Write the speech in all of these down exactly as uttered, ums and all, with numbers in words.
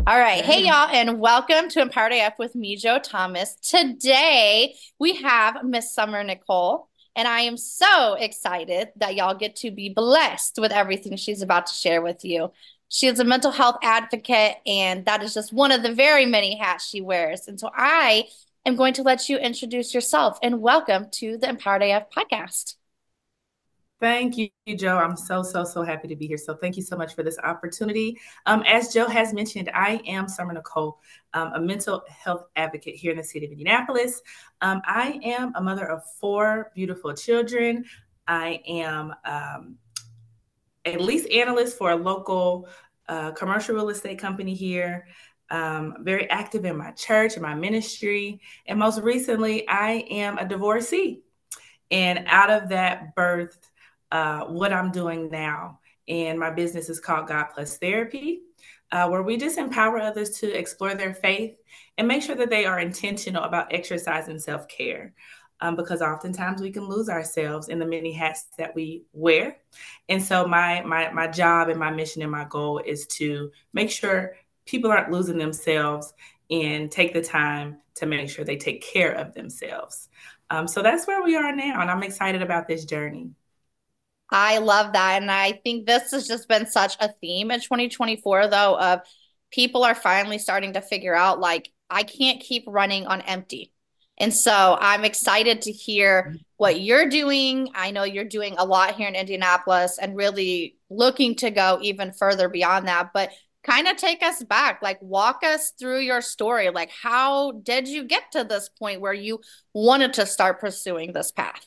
All right. Hey, Hey. y'all, and welcome to Empowered A F with me, Joe Thomas. Today, we have Miss Summer Nicole, and I am so excited that y'all get to be blessed with everything she's about to share with you. She is a mental health advocate, and that is just one of the very many hats she wears. And so I am going to let you introduce yourself and welcome to the Empowered A F podcast. Thank you, Joe. I'm so, so, so happy to be here. So thank you so much for this opportunity. Um, as Joe has mentioned, I am Summer Nicole, um, a mental health advocate here in the city of Indianapolis. Um, I am a mother of four beautiful children. I am um, a lease analyst for a local uh, commercial real estate company here. Um, very active in my church and my ministry. And most recently, I am a divorcee. And out of that birthed uh, what I'm doing now. And my business is called God Plus Therapy, uh, where we just empower others to explore their faith and make sure that they are intentional about exercise and self care. Um, because oftentimes we can lose ourselves in the many hats that we wear. And so my my my job and my mission and my goal is to make sure people aren't losing themselves and take the time to make sure they take care of themselves. Um, so that's where we are now, and I'm excited about this journey. I love that. And I think this has just been such a theme in twenty twenty-four, though, of people are finally starting to figure out, like, I can't keep running on empty. And so I'm excited to hear what you're doing. I know you're doing a lot here in Indianapolis and really looking to go even further beyond that. But kind of take us back, like, walk us through your story. Like, how did you get to this point where you wanted to start pursuing this path?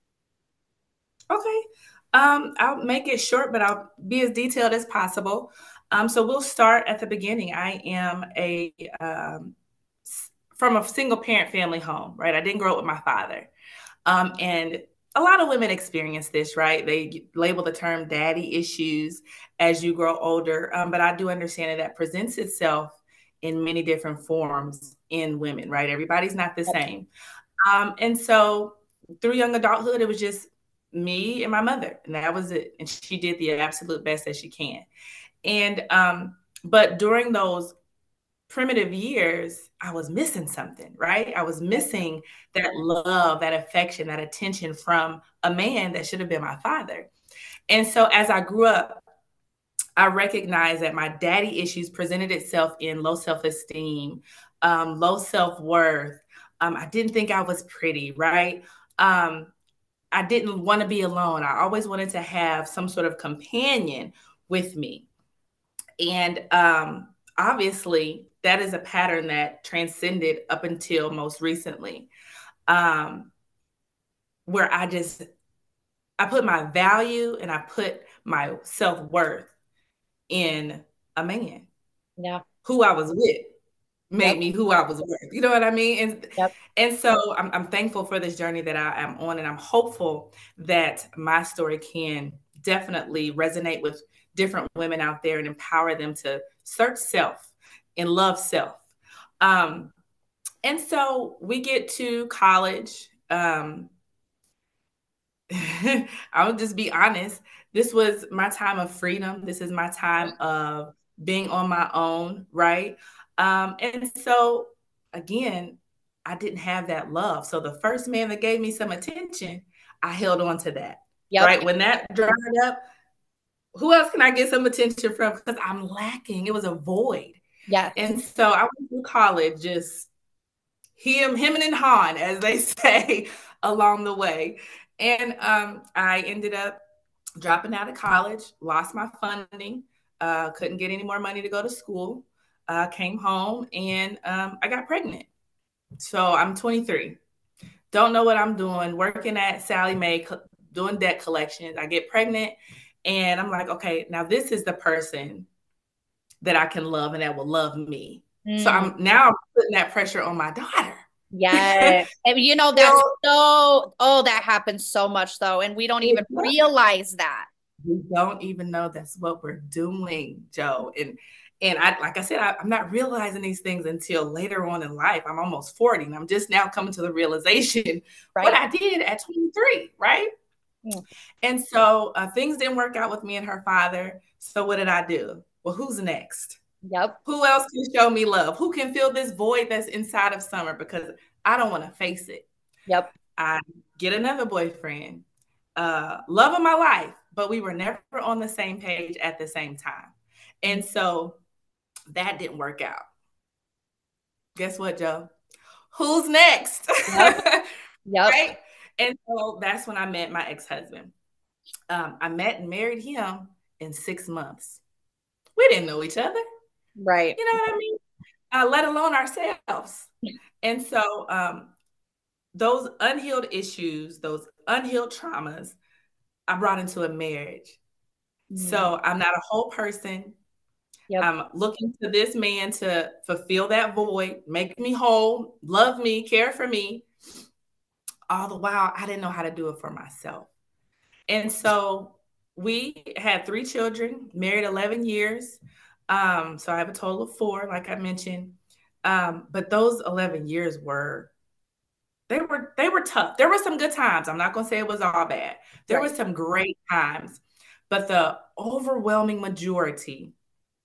Okay. Um, I'll make it short, but I'll be as detailed as possible. Um, so we'll start at the beginning. I am a um, from a single parent family home, right? I didn't grow up with my father. Um, and a lot of women experience this, right? They label the term daddy issues as you grow older. Um, but I do understand that that presents itself in many different forms in women, right? Everybody's not the same. Um, and so through young adulthood, it was just me and my mother, and that was it. And she did the absolute best that she can. And um, but during those primitive years, I was missing something, right? I was missing that love, that affection, that attention from a man that should have been my father. And so as I grew up, I recognized that my daddy issues presented itself in low self-esteem, um, low self-worth. Um, I didn't think I was pretty, right? Um, I didn't want to be alone. I always wanted to have some sort of companion with me. And um, obviously, that is a pattern that transcended up until most recently, um, where I just I put my value and I put my self worth in a man Yeah. who I was with made Yep. me who I was with. You know what I mean? And Yep. and so I'm, I'm thankful for this journey that I am on, and I'm hopeful that my story can definitely resonate with different women out there and empower them to search self and love self. Um, and so we get to college. Um, I'll just be honest. This was my time of freedom. This is my time of being on my own, right? Um, and so, again, I didn't have that love. So, the first man that gave me some attention, I held on to that, Yep. right? When that dried up, who else can I get some attention from? Because I'm lacking. It was a void. Yes. And so, I went through college just him, him and Han, as they say, along the way. And um, I ended up dropping out of college, lost my funding, uh, couldn't get any more money to go to school, uh, came home, and um, I got pregnant. So I'm twenty-three. Don't know what I'm doing, working at Sally Mae, co- doing debt collections. I get pregnant, and I'm like, okay, now this is the person that I can love and that will love me. So Mm, I'm now I'm putting that pressure on my daughter. yeah. And you know, that's So so, oh, that happens so much though. And we don't even realize that. we don't even know that's what we're doing, Joe. And and I like I said, I, I'm not realizing these things until later on in life. I'm almost forty, and I'm just now coming to the realization what Right? I did at twenty-three, right? Mm. And so uh, things didn't work out with me and her father. So what did I do? Well, who's next? Yep. Who else can show me love? Who can fill this void that's inside of Summer? Because I don't want to face it. Yep. I get another boyfriend, uh, love of my life, but we were never on the same page at the same time. And so that didn't work out. Guess what, Joe? Who's next? Yep. Yep. Right? And so that's when I met my ex-husband. Um, I met and married him in six months. We didn't know each other. Right. You know what I mean? Uh, let alone ourselves. And so um, those unhealed issues, those unhealed traumas, I brought into a marriage. Mm. So I'm not a whole person. Yep. I'm looking to this man to fulfill that void, make me whole, love me, care for me. All the while, I didn't know how to do it for myself. And so we had three children, married eleven years. Um, so I have a total of four, like I mentioned. Um, but those eleven years were they were they were tough. There were some good times. I'm not gonna say it was all bad. There Right. were some great times, but the overwhelming majority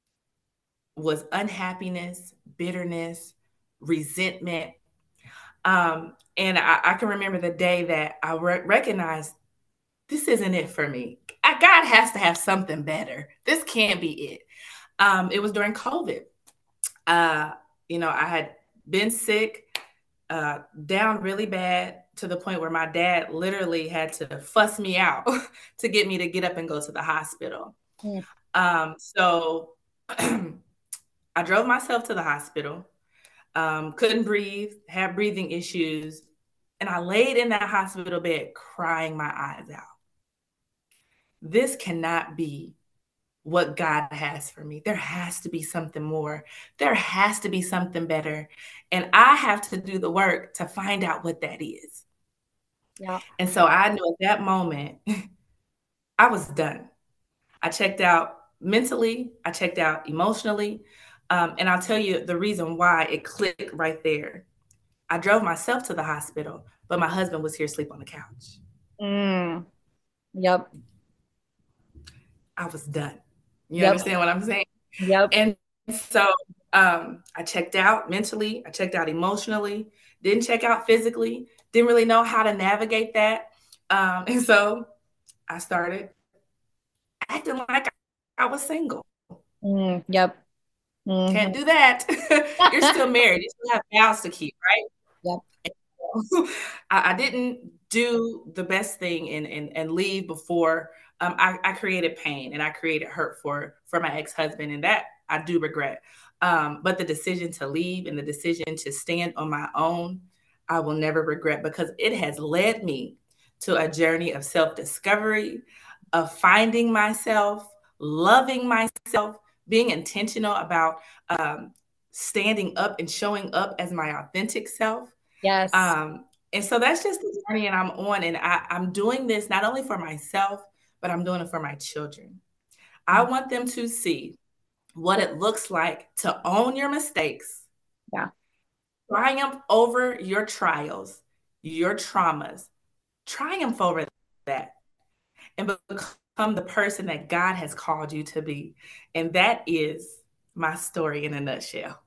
was unhappiness, bitterness, resentment. Um, and I, I can remember the day that I re- recognized this isn't it for me. I, God has to have something better. This can't be it. Um, it was during COVID. Uh, you know, I had been sick, uh, down really bad to the point where my dad literally had to fuss me out to get me to get up and go to the hospital. Mm. Um, so I drove myself to the hospital, um, couldn't breathe, had breathing issues, and I laid in that hospital bed crying my eyes out. This cannot be what God has for me. There has to be something more. There has to be something better. And I have to do the work to find out what that is. Yeah. And so I knew at that moment, I was done. I checked out mentally, I checked out emotionally. Um, and I'll tell you the reason why it clicked right there. I drove myself to the hospital, but my husband was here asleep on the couch. Mm. Yep. I was done. You Yep. understand what I'm saying? Yep. And so um, I checked out mentally, I checked out emotionally, didn't check out physically, didn't really know how to navigate that. Um, and so I started acting like I was single. Mm. Yep. Can't Mhm. do that. You're still married, you still have vows to keep, right? Yep. I, I didn't do the best thing and and, and leave before um, I, I created pain and I created hurt for for my ex-husband, and that I do regret. Um, but the decision to leave and the decision to stand on my own, I will never regret because it has led me to a journey of self-discovery, of finding myself, loving myself, being intentional about um, standing up and showing up as my authentic self. Yes. Um, and so that's just the journey and I'm on. And I, I'm doing this not only for myself, but I'm doing it for my children. I Mm. want them to see what it looks like to own your mistakes, Yeah. triumph over your trials, your traumas, triumph over that, and become the person that God has called you to be. And that is my story in a nutshell.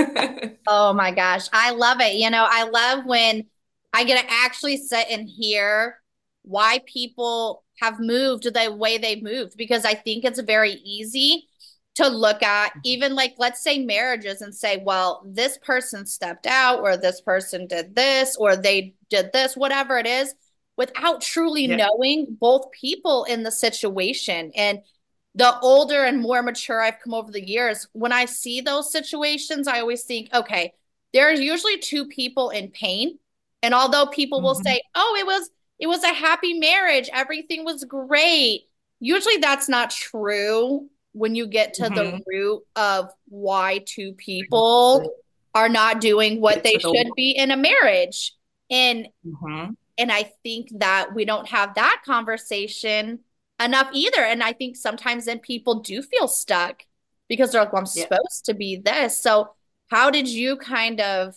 Oh my gosh. I love it. You know, I love when I get to actually sit and hear why people have moved the way they've moved because I think it's very easy to look at even like let's say marriages and say, well, this person stepped out or this person did this or they did this, whatever it is, without truly Yeah. knowing both people in the situation. And the older and more mature I've come over the years, when I see those situations, I always think, okay, there's usually two people in pain. And although people will Mhm. say, oh, it was it was a happy marriage, everything was great. Usually that's not true when you get to the Mhm. root of why two people are not doing what Get they to the should be in a marriage. And Mhm. and I think that we don't have that conversation enough either. And I think sometimes then people do feel stuck because they're like, well, I'm Yeah. supposed to be this. So, how did you kind of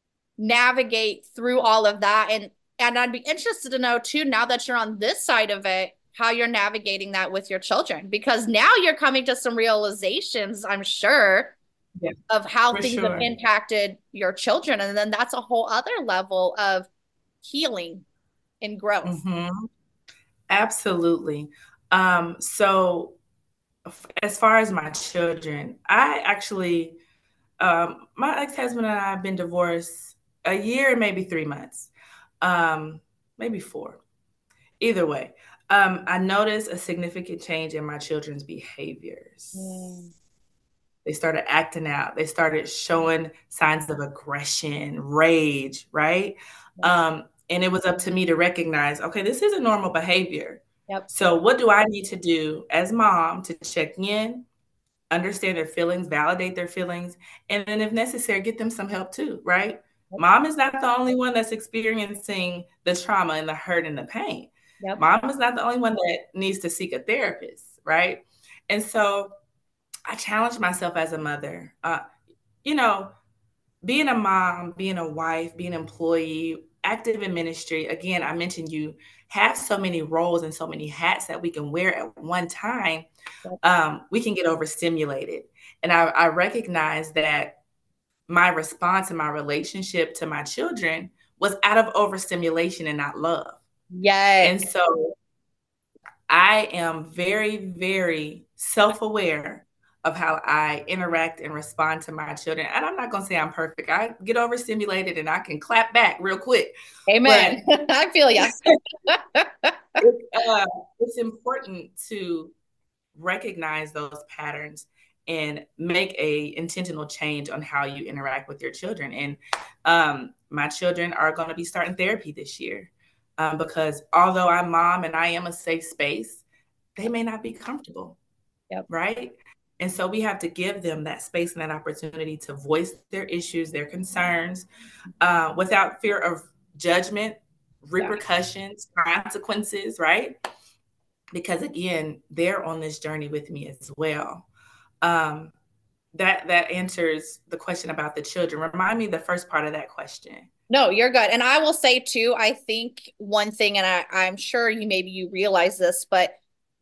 navigate through all of that? And and I'd be interested to know too, now that you're on this side of it, how you're navigating that with your children, because now you're coming to some realizations, I'm sure, Yeah, of how for things have sure. impacted your children. And then that's a whole other level of healing and growth. Hmm. Absolutely. Um, so f- as far as my children, I actually, um, my ex-husband and I have been divorced a year and maybe three months, um, maybe four. Either way, um, I noticed a significant change in my children's behaviors. Mm. They started acting out. They started showing signs of aggression, rage, right? Yep. Um, and it was up to me to recognize, okay, this is a normal behavior. Yep. So, what do I need to do as mom to check in, understand their feelings, validate their feelings, and then, if necessary, get them some help too, right? Yep. Mom is not the only one that's experiencing the trauma and the hurt and the pain. Yep. Mom is not the only one that needs to seek a therapist, right? And so, I challenged myself as a mother. Uh, you know, being a mom, being a wife, being an employee, active in ministry, again, I mentioned you have so many roles and so many hats that we can wear at one time. Yep. Um, we can get overstimulated. And I, I recognize that my response and my relationship to my children was out of overstimulation and not love. Yes. And so I am very, very self aware of how I interact and respond to my children. And I'm not going to say I'm perfect. I get overstimulated and I can clap back real quick. But Amen. I feel ya. it's, uh, it's important to recognize those patterns and make a intentional change on how you interact with your children. And um, my children are going to be starting therapy this year um, because although I'm mom and I am a safe space, they may not be comfortable, Yep. right? And so we have to give them that space and that opportunity to voice their issues, their concerns, uh, without fear of judgment, Yeah. repercussions, consequences, right? Because again, they're on this journey with me as well. Um, that that answers the question about the children. Remind me the first part of that question. No, you're good. And I will say too, I think one thing, and I, I'm sure you maybe you realize this, but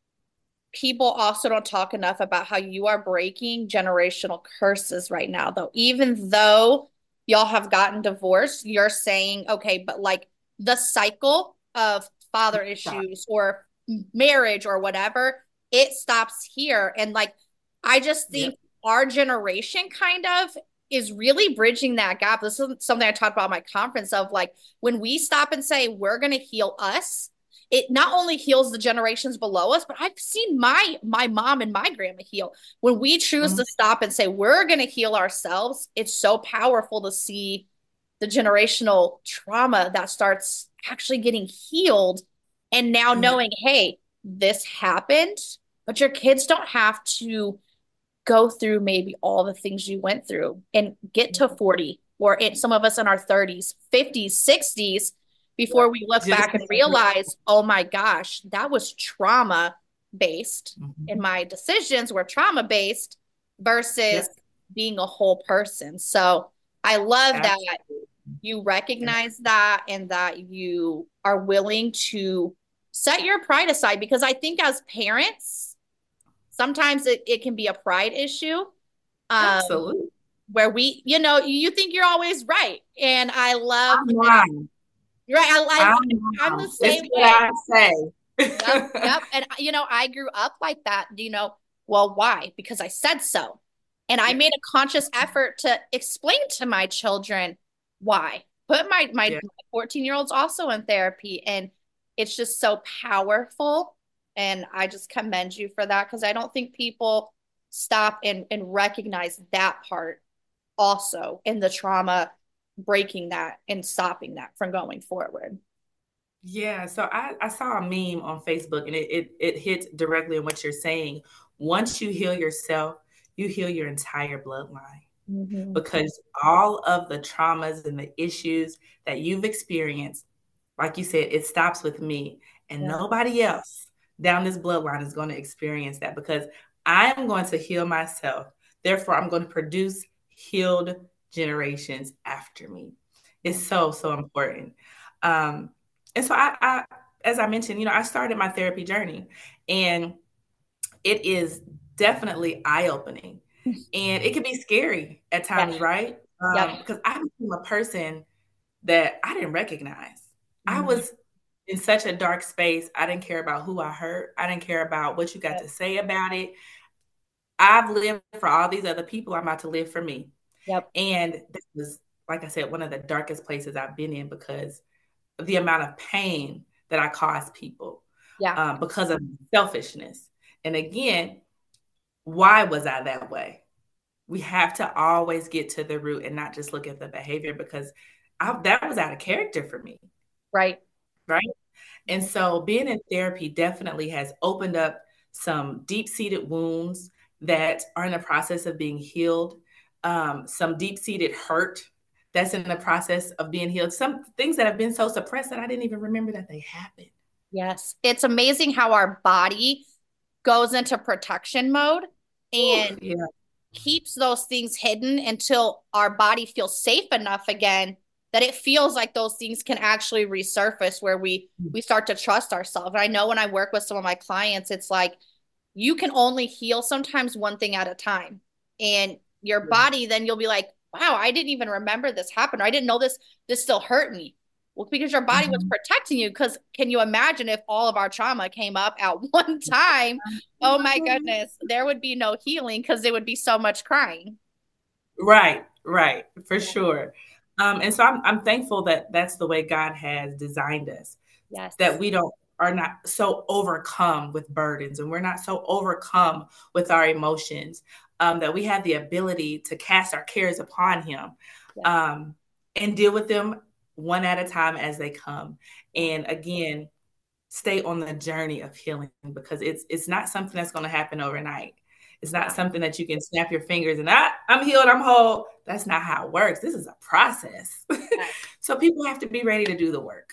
people also don't talk enough about how you are breaking generational curses right now, though. Even though y'all have gotten divorced, you're saying, okay, but like the cycle of father Stop. issues or marriage or whatever, it stops here. And like, I just think Yep. our generation kind of is really bridging that gap. This is something I talked about at my conference of like when we stop and say, we're going to heal us, it not only heals the generations below us, but I've seen my my mom and my grandma heal. When we choose Mhm. to stop and say we're going to heal ourselves, it's so powerful to see the generational trauma that starts actually getting healed. And now Yeah. knowing, hey, this happened, but your kids don't have to go through maybe all the things you went through and get to forty or in some of us in our thirties, fifties, sixties before Yep. we look Just back and realize, oh my gosh, that was trauma based and Mhm. my decisions were trauma based versus Yep. being a whole person. So I love that Absolutely. you recognize that and that you are willing to set your pride aside because I think as parents, sometimes it, it can be a pride issue um, Absolutely. where we, you know, you think you're always right. And I love I'm that. lying. Right. I, I, I'm I'm the lying. It's same what way. I say. Yep. Yep. And, you know, I grew up like that. You know, well, why? Because I said so. And I Yeah. made a conscious effort to explain to my children why. Put my, my Yeah. fourteen year olds also in therapy. And it's just so powerful. And I just commend you for that because I don't think people stop and, and recognize that part also in the trauma, breaking that and stopping that from going forward. Yeah, so I, I saw a meme on Facebook and it, it it hits directly on what you're saying. Once you heal yourself, you heal your entire bloodline Mm-hmm. because all of the traumas and the issues that you've experienced, like you said, it stops with me and Yeah. nobody else down this bloodline is going to experience that because I am going to heal myself. Therefore, I'm going to produce healed generations after me. It's so, so important. Um, and so I, I, as I mentioned, you know, I started my therapy journey and it is definitely eye opening. And it can be scary at Yeah. times, right? Yep. Um, because I became a person that I didn't recognize. I Mm, was in such a dark space. I didn't care about who I hurt. I didn't care about what you got yep. to say about it. I've lived for all these other people. I'm about to live for me. Yep. And this was, like I said, one of the darkest places I've been in because of the amount of pain that I caused people Yeah. um, because of selfishness. And again, why was I that way? We have to always get to the root and not just look at the behavior because I, that was out of character for me. Right. Right. And so being in therapy definitely has opened up some deep seated wounds that are in the process of being healed, um, some deep seated hurt that's in the process of being healed, some things that have been so suppressed that I didn't even remember that they happened. Yes. It's amazing how our body goes into protection mode Ooh, and yeah. keeps those things hidden until our body feels safe enough again that it feels like those things can actually resurface where we we start to trust ourselves. And I know when I work with some of my clients, it's like you can only heal sometimes one thing at a time. And your body, then you'll be like, wow, I didn't even remember this happened. Or I didn't know this this still hurt me. Well, because your body was Mhm. protecting you. Because can you imagine if all of our trauma came up at one time? Oh my goodness, there would be no healing because there would be so much crying. Right, right, for sure. Um, and so I'm I'm thankful that that's the way God has designed us, that Yes. we don't are not so overcome with burdens and we're not so overcome with our emotions, um, that we have the ability to cast our cares upon Him, Yes. um, and deal with them one at a time as they come. Yeah. And again, stay on the journey of healing because it's it's not something that's going to happen overnight. It's not Yeah. something that you can snap your fingers and ah, I'm healed, I'm whole. That's not how it works. This is a process. Yes. So people have to be ready to do the work.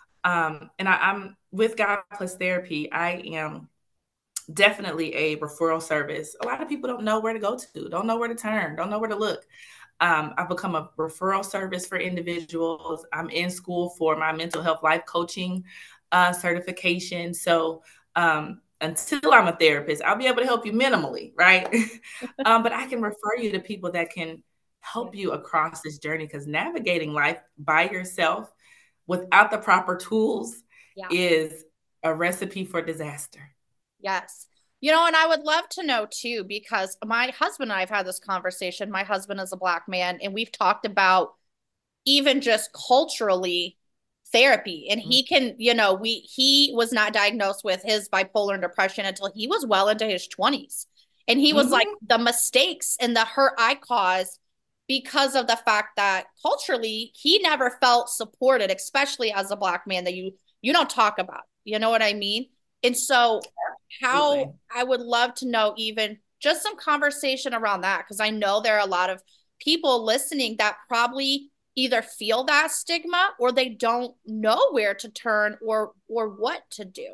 Um, and I, I'm with God Plus Therapy. I am definitely a referral service. A lot of people don't know where to go to, don't know where to turn, don't know where to look. Um, I've become a referral service for individuals. I'm in school for my mental health life coaching uh, certification. So um, until I'm a therapist, I'll be able to help you minimally, right? um, but I can refer you to people that can Yeah. help you across this journey because navigating life by yourself without the proper tools Yeah. is a recipe for disaster. Yes. You know, and I would love to know too, because my husband and I have had this conversation. My husband is a black man, and we've talked about even just culturally therapy. And he can, you know, we he was not diagnosed with his bipolar and depression until he was well into his twenties. And he was like Mm-hmm. the mistakes and the hurt I caused because of the fact that culturally he never felt supported, especially as a black man that you you don't talk about. You know what I mean? And so how Absolutely. I would love to know even just some conversation around that because I know there are a lot of people listening that probably either feel that stigma or they don't know where to turn or or what to do.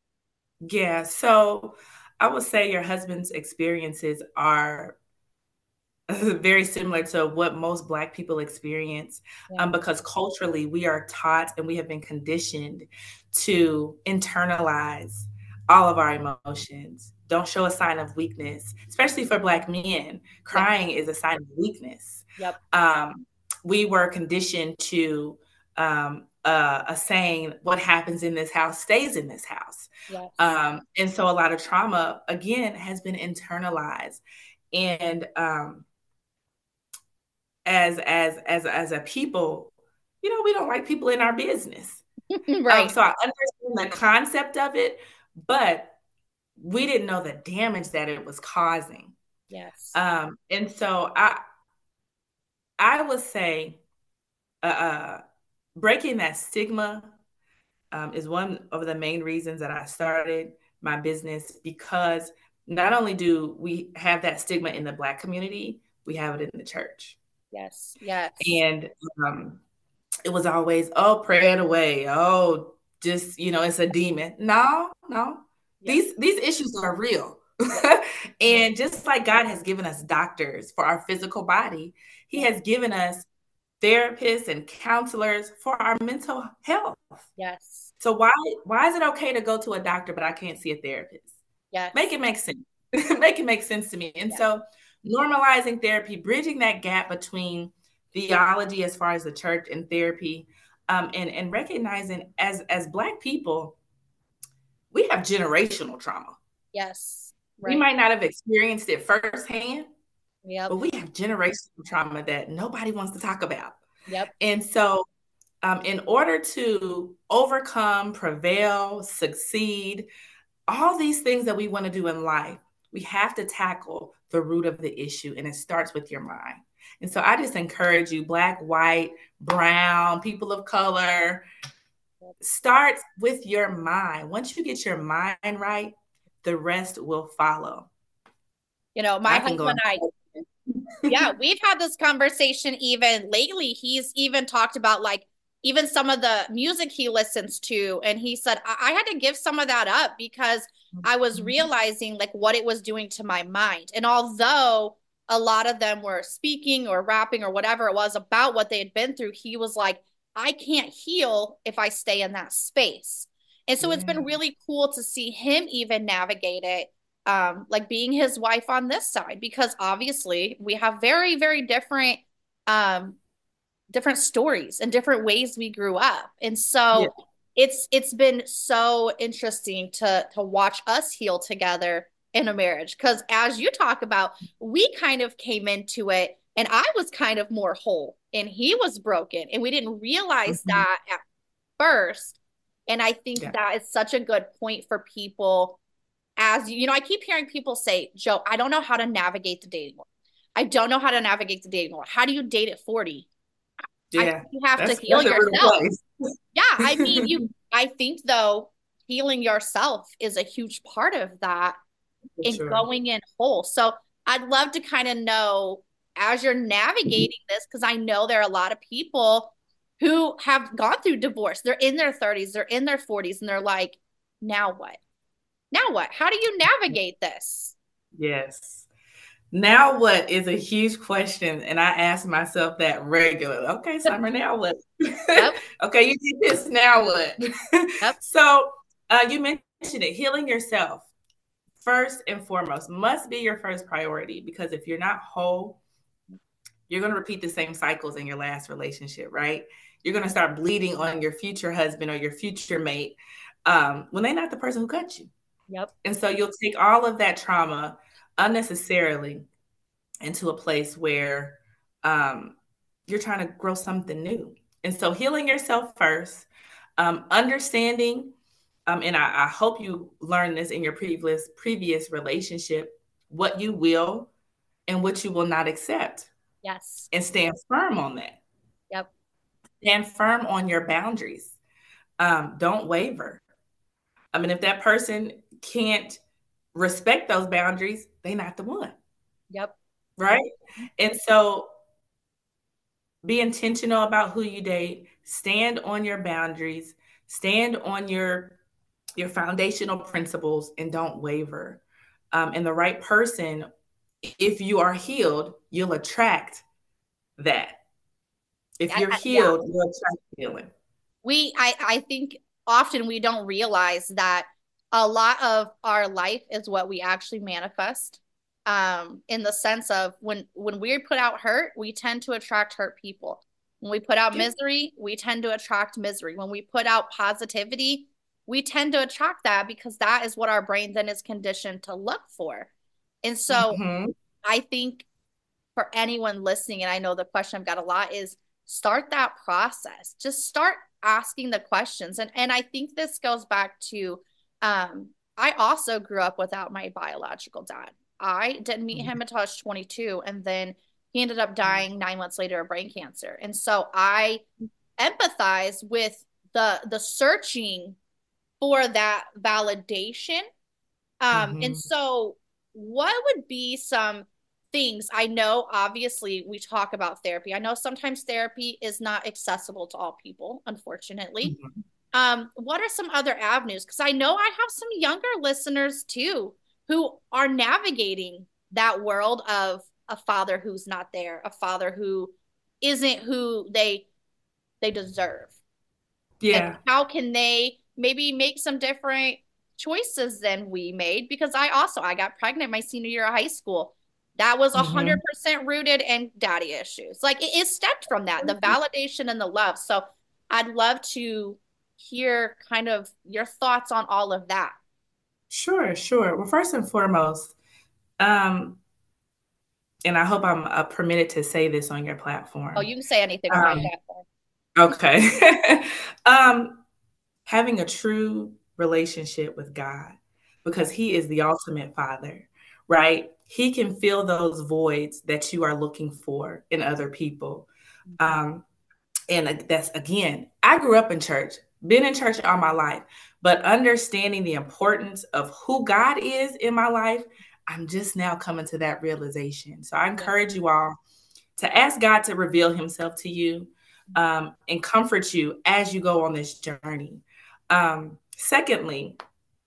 Yeah. So I would say your husband's experiences are very similar to what most Black people experience, Yeah. um, because culturally we are taught and we have been conditioned to internalize all of our emotions. Don't show a sign of weakness, especially for Black men. Yeah. Crying is a sign of weakness. Yep. Um, we were conditioned to um, uh, a saying, what happens in this house stays in this house. Yes. Um, and so a lot of trauma, again, has been internalized. And um, as as as as a people, you know, we don't like people in our business. Um, Right. so I understand the concept of it, but we didn't know the damage that it was causing. Yes. Um, and so I I would say uh, uh, breaking that stigma um, is one of the main reasons that I started my business because not only do we have that stigma in the Black community, we have it in the church. Yes. Yes. And um, it was always, oh, pray it away. Oh, just, you know, it's a demon. No, no. Yep. These these issues are real. Yep. And just like God has given us doctors for our physical body, he Yep. has given us therapists and counselors for our mental health. Yes. So why why is it okay to go to a doctor but I can't see a therapist? Make Yes. it make sense. Make it make sense to me. And Yeah. so normalizing therapy, bridging that gap between theology as far as the church and therapy, um, and and recognizing as as Black people, we have generational trauma. Yes. We Right. might not have experienced it firsthand, Yep. but we have generational trauma that nobody wants to talk about. Yep. And so, um, in order to overcome, prevail, succeed, all these things that we want to do in life, we have to tackle the root of the issue, and it starts with your mind. And so I just encourage you, Black, white, brown, people of color, Yep. start with your mind. Once you get your mind right, the rest will follow. You know, my I can husband go and I, yeah, on. we've had this conversation even lately. He's even talked about like even some of the music he listens to. And he said, I, I had to give some of that up because I was realizing like what it was doing to my mind. And although a lot of them were speaking or rapping or whatever it was about what they had been through, he was like, I can't heal if I stay in that space. And so it's Yeah. been really cool to see him even navigate it, um, like being his wife on this side, because obviously we have very, very different, um, different stories and different ways we grew up. And Yeah. so it's it's been so interesting to to watch us heal together in a marriage. Because as you talk about, we kind of came into it and I was kind of more whole and he was broken. And we didn't realize Mhm. that at first. And I think Yeah. that is such a good point for people. As you know, I keep hearing people say, Joe, I don't know how to navigate the dating world. I don't know how to navigate the dating world. How do you date at forty? I think Yeah. you have to That's heal that's a real yourself. place. Yeah, I mean, you, I think though, healing yourself is a huge part of that For in sure. going in whole. So I'd love to kind of know as you're navigating this, because I know there are a lot of people who have gone through divorce. They're in their thirties, they're in their forties, and they're like, now what? Now what? How do you navigate this? Yes. Now what is a huge question, and I ask myself that regularly. Okay, Summer, now what? Yep. Okay, you did this, now what? Yep. So, uh, you mentioned it, healing yourself first and foremost must be your first priority, because if you're not whole, you're going to repeat the same cycles in your last relationship, right? You're going to start bleeding on your future husband or your future mate, um, when they're not the person who cut you. Yep. And so you'll take all of that trauma unnecessarily into a place where, um, you're trying to grow something new. And so healing yourself first, um, understanding, um, and I, I hope you learned this in your previous previous relationship, what you will and what you will not accept, Yes. and stand firm on that. Yep. Stand firm on your boundaries. Um, don't waver. I mean, if that person can't respect those boundaries, they're not the one, Yep. right? And so be intentional about who you date, stand on your boundaries, stand on your your foundational principles, and don't waver. Um, and the right person, if you are healed, you'll attract that. If I, you're I, yeah. healed, you'll attract healing. We, I, I think often we don't realize that a lot of our life is what we actually manifest. Um, in the sense of when when we put out hurt, we tend to attract hurt people. When we put out Yeah. misery, we tend to attract misery. When we put out positivity, we tend to attract that because that is what our brain then is conditioned to look for. And so Mm-hmm. I think for anyone listening, and I know the question I've got a lot is start that process. Just start asking the questions. And and I think this goes back to um I also grew up without my biological dad. I didn't meet him until I was twenty-two, and then he ended up dying nine months later of brain cancer. And so I empathize with the the searching for that validation. Um, and Mm-hmm. so, what would be some things? I know, obviously, we talk about therapy. I know sometimes therapy is not accessible to all people, unfortunately. Mm-hmm. Um, what are some other avenues? Because I know I have some younger listeners too who are navigating that world of a father who's not there, a father who isn't who they they deserve. And Yeah. how can they maybe make some different choices than we made? Because I also I got pregnant my senior year of high school. that was Mm-hmm. one hundred percent rooted in daddy issues. Like it is stemmed from that, the validation and the love. So I'd love to hear kind of your thoughts on all of that. Sure, sure. Well, first and foremost, um, and I hope I'm uh, permitted to say this on your Oh, platform. you can say anything on my Um, platform. okay. um, Having a true relationship with God, because Right. He is the ultimate Father, right? He can fill those voids that you are looking for in other people. Mhm. Um, and that's again, I grew up in church, been in church all my life, but understanding the importance of who God is in my life, I'm just now coming to that realization. So I Yeah. encourage you all to ask God to reveal himself to you, um, and comfort you as you go on this journey. Um, secondly,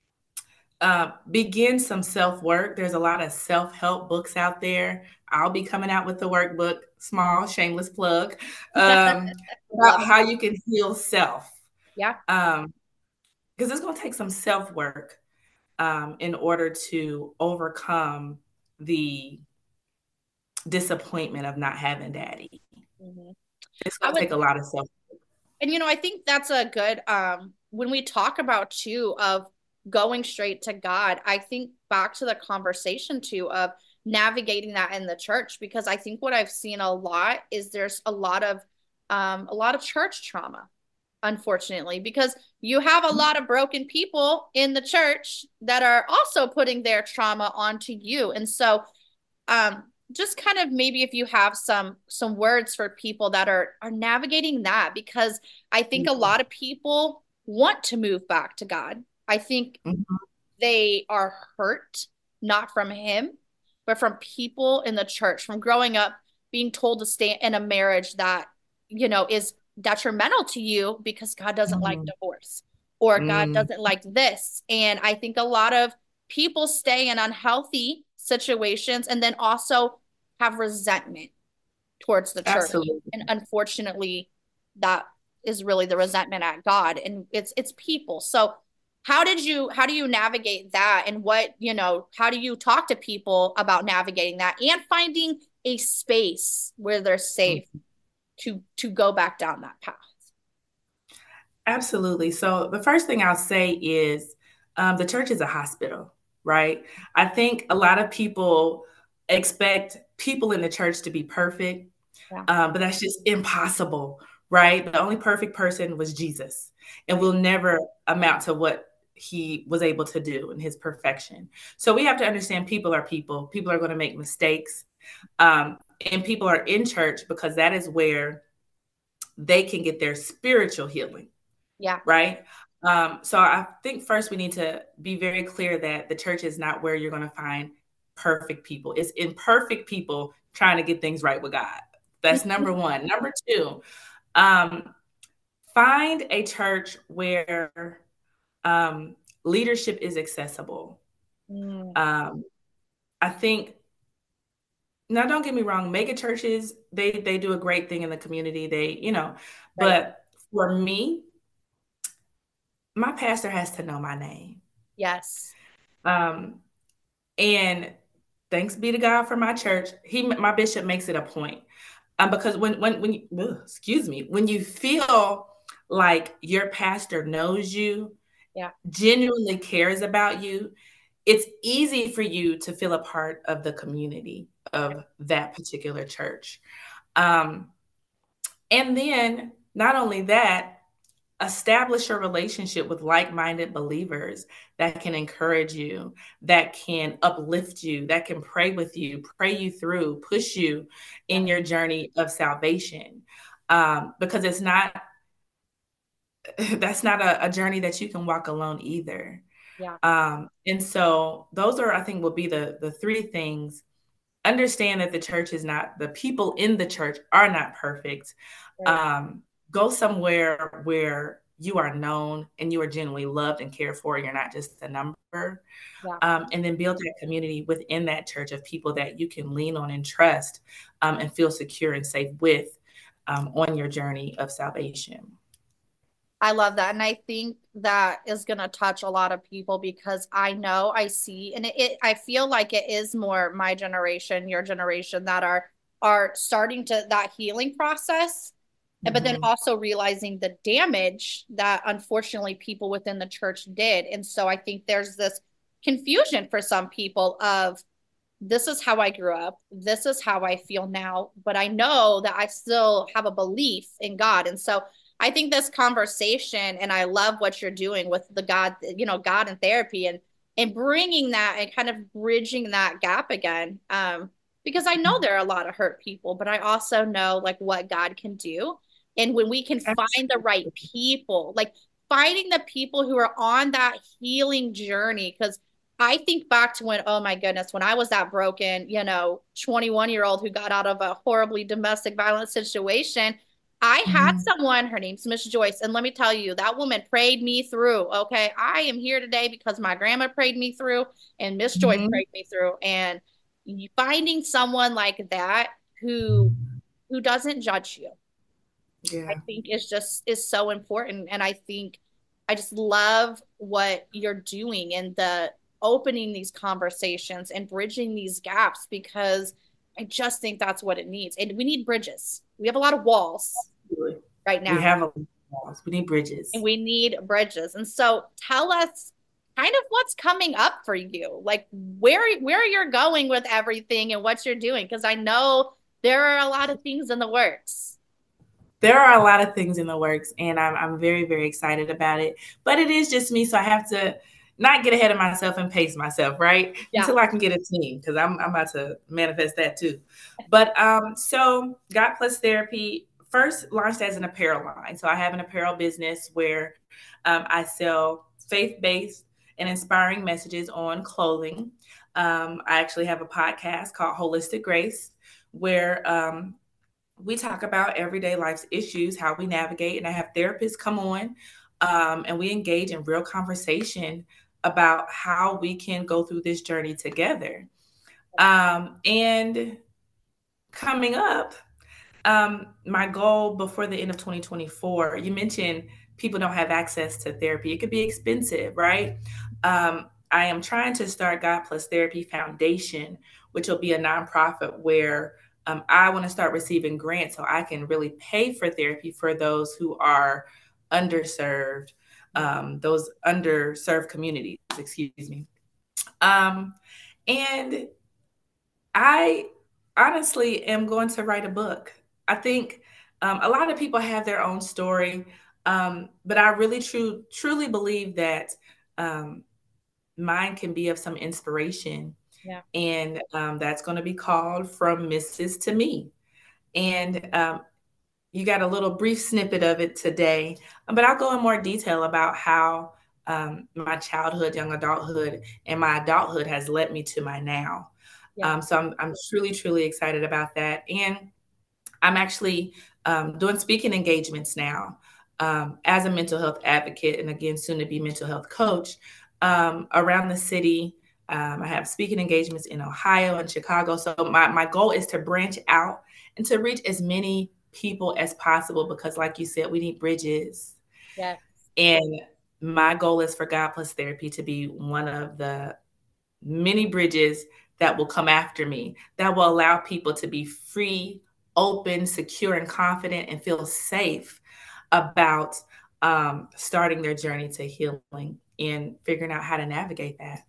uh, begin some self work. There's a lot of self help books out there. I'll be coming out with the workbook, small, shameless plug, um, Love about it. how you can heal self. Yeah. Um, because it's going to take some self work, um, in order to overcome the disappointment of not having daddy. Mhm. It's I going to would, take a lot of self. and you know, I think that's a good um when we talk about too of going straight to God, I think back to the conversation too of navigating that in the church because I think what I've seen a lot is there's a lot of um a lot of church trauma, unfortunately, because you have a lot of broken people in the church that are also putting their trauma onto you. And so um just kind of maybe if you have some some words for people that are are navigating that because I think a lot of people want to move back to God. I think Mhm. they are hurt not from him but from people in the church from growing up being told to stay in a marriage that you know is detrimental to you because God doesn't like Mhm. divorce or God Mm, doesn't like this. And I think a lot of people stay in unhealthy situations and then also have resentment towards the church. absolutely. And unfortunately, that is really the resentment at God and it's it's people. So how did you how do you navigate that and what, you know, how do you talk to people about navigating that and finding a space where they're safe Mm, to to go back down that path? absolutely. So the first thing I'll say is, um, the church is a hospital, right? I think a lot of people expect people in the church to be perfect, Yeah, um, but that's just impossible, right? The only perfect person was Jesus, and right. we'll never amount to what he was able to do in his perfection. So we have to understand people are people. People are going to make mistakes, um, and people are in church because that is where they can get their spiritual healing, Yeah. right? Um, so I think first we need to be very clear that the church is not where you're going to find perfect people. It's imperfect people trying to get things right with God. That's number one. Number two, um, find a church where, um, leadership is accessible. Mm, Um, I think now, don't get me wrong, mega churches, they they do a great thing in the community. They, you know, right. but for me, my pastor has to know my name. Yes. Um, and thanks be to God for my church. He, my bishop, makes it a point. Um, because when when when you, ugh, excuse me, when you feel like your pastor knows you, Yeah. genuinely cares about you, it's easy for you to feel a part of the community of that particular church. Um, and then not only that, establish a relationship with like-minded believers that can encourage you, that can uplift you, that can pray with you, pray you through, push you Yeah. in your journey of salvation. Um, because it's not that's not a, a journey that you can walk alone either. Yeah. Um, and so those are, I think, will be the the three things. Understand that the church is not, the people in the church are not perfect. Right. Um, Go somewhere where you are known and you are genuinely loved and cared for. You're not just a number. Yeah. Um, and then build that community within that church of people that you can lean on and trust, um, and feel secure and safe with, um, on your journey of salvation. I love that. And I think that is going to touch a lot of people because I know I see, and it, it, I feel like it is more my generation, your generation that are, are starting to that healing process. But then Mm-hmm. also realizing the damage that unfortunately people within the church did. And so I think there's this confusion for some people of this is how I grew up, this is how I feel now, but I know that I still have a belief in God. And so I think this conversation, and I love what you're doing with the God, you know, God and therapy, and and bringing that and kind of bridging that gap again. Um, because I know there are a lot of hurt people, but I also know like what God can do. And when we can find the right Absolutely. people, like finding the people who are on that healing journey, because I think back to when, oh my goodness, when I was that broken, you know, twenty-one year old who got out of a horribly domestic violence situation. I had Mm-hmm. someone, her name's Miss Joyce. And let me tell you, that woman prayed me through. Okay. I am here today because my grandma prayed me through and Miss Joyce Mm-hmm. prayed me through. And finding someone like that who who doesn't judge you, I Yeah. think is just is so important. And I think I just love what you're doing and the opening these conversations and bridging these gaps because I just think that's what it needs. And we need bridges. We have a lot of walls Absolutely. right We now have a walls. We need and bridges. we need bridges. And so tell us kind of what's coming up for you. Like where where you're going with everything and what you're doing because I know there are a lot of things in the works. There are a lot of things in the works, and I'm I'm very, very excited about it. But it is just me, so I have to not get ahead of myself and pace myself, right? Yeah. Until I can get a team, because I'm I'm about to manifest that too. But um, so God Plus Therapy first launched as an apparel line. So I have an apparel business where um, I sell faith-based and inspiring messages on clothing. Um, I actually have a podcast called Holistic Grace, where um, we talk about everyday life's issues, how we navigate, and I have therapists come on um, and we engage in real conversation about how we can go through this journey together. Um, and coming up, um, my goal before the end of twenty twenty-four, you mentioned people don't have access to therapy. It could be expensive, right? Um, I am trying to start God Plus Therapy Foundation, which will be a nonprofit where um, I want to start receiving grants so I can really pay for therapy for those who are underserved, um, those underserved communities, excuse me. Um, and I honestly am going to write a book. I think um, a lot of people have their own story, um, but I really true, truly believe that um, mine can be of some inspiration. Yeah. And um, that's going to be called From Missus to Me. And um, you got a little brief snippet of it today, but I'll go in more detail about how um, my childhood, young adulthood, and my adulthood has led me to my now. Yeah. Um, so I'm, I'm truly, truly excited about that. And I'm actually um, doing speaking engagements now um, as a mental health advocate and again, soon to be mental health coach um, around the city. Um, I have speaking engagements in Ohio and Chicago. So my, my goal is to branch out and to reach as many people as possible because, like you said, we need bridges. Yeah. And my goal is for God Plus Therapy to be one of the many bridges that will come after me that will allow people to be free, open, secure, and confident and feel safe about um, starting their journey to healing and figuring out how to navigate that.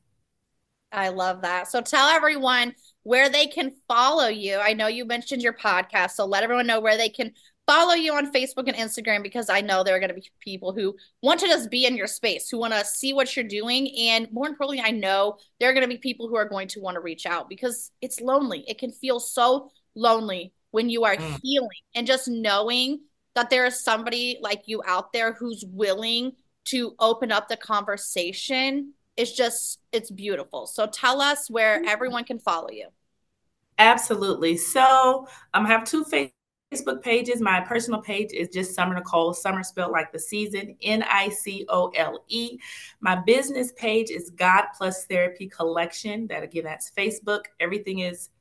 I love that. So tell everyone where they can follow you. I know you mentioned your podcast, so let everyone know where they can follow you on Facebook and Instagram because I know there are going to be people who want to just be in your space, who want to see what you're doing. And more importantly, I know there are going to be people who are going to want to reach out because it's lonely. It can feel so lonely when you are Mm. healing and just knowing that there is somebody like you out there who's willing to open up the conversation is just it's beautiful. So tell us where everyone can follow you. Absolutely. So um, I have two Facebook pages. My personal page is just Summer Nicole, Summer spelled like the season, N I C O L E. My business page is God Plus Therapy Collection. That again, that's Facebook. Everything is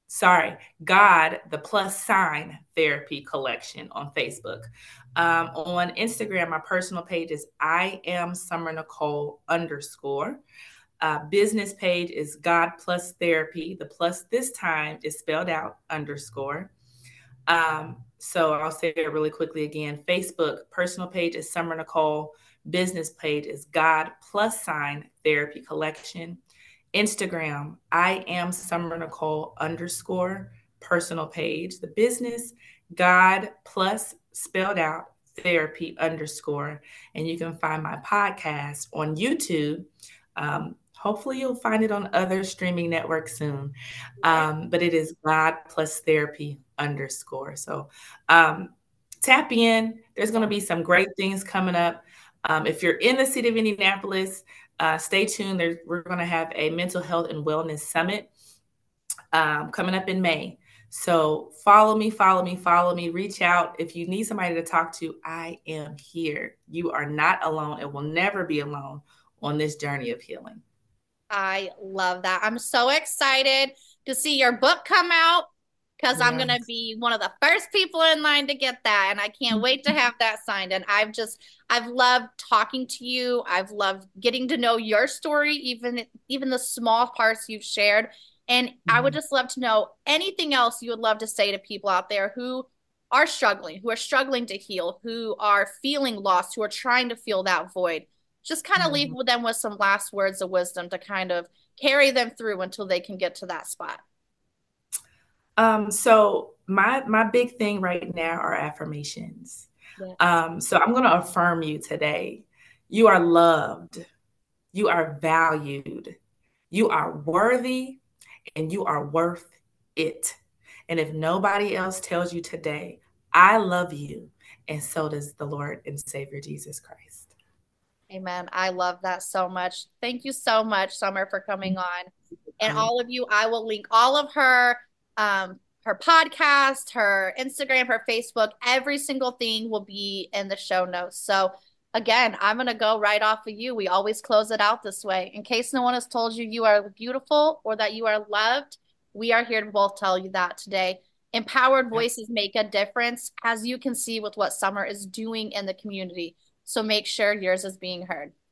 sorry, God, the plus sign therapy collection on Facebook. Um, on Instagram, my personal page is I am Summer Nicole underscore. Uh, business page is God plus therapy. The plus this time is spelled out underscore. Um, so I'll say it really quickly again. Facebook personal page is Summer Nicole. Business page is God plus sign therapy collection. Instagram, I am Summer Nicole underscore personal page. The business, God plus spelled out therapy underscore. And you can find my podcast on YouTube. Um, hopefully, you'll find it on other streaming networks soon. Um, but it is God plus therapy underscore. So um, tap in. There's going to be some great things coming up. Um, if you're in the city of Indianapolis, uh, stay tuned. There's, we're going to have a mental health and wellness summit um, coming up in May. So follow me, follow me, follow me. Reach out. If you need somebody to talk to, I am here. You are not alone and will never be alone on this journey of healing. I love that. I'm so excited to see your book come out because yes. I'm going to be one of the first people in line to get that. And I can't wait to have that signed. And I've just, I've loved talking to you. I've loved getting to know your story, even, even the small parts you've shared. And mm-hmm. I would just love to know anything else you would love to say to people out there who are struggling, who are struggling to heal, who are feeling lost, who are trying to fill that void. Just kind of leave them with some last words of wisdom to kind of carry them through until they can get to that spot. Um, so my my big thing right now are affirmations. Yes. Um, so I'm going to affirm you today. You are loved. You are valued. You are worthy, and you are worth it. And if nobody else tells you today, I love you, and so does the Lord and Savior Jesus Christ. Amen. I love that so much. Thank you so much, Summer, for coming on. And um, all of you, I will link all of her, um, her podcast, her Instagram, her Facebook, every single thing will be in the show notes. So again, I'm going to go right off of you. We always close it out this way. In case no one has told you you are beautiful or that you are loved, we are here to both tell you that today. Empowered voices make a difference, as you can see with what Summer is doing in the community. So make sure yours is being heard.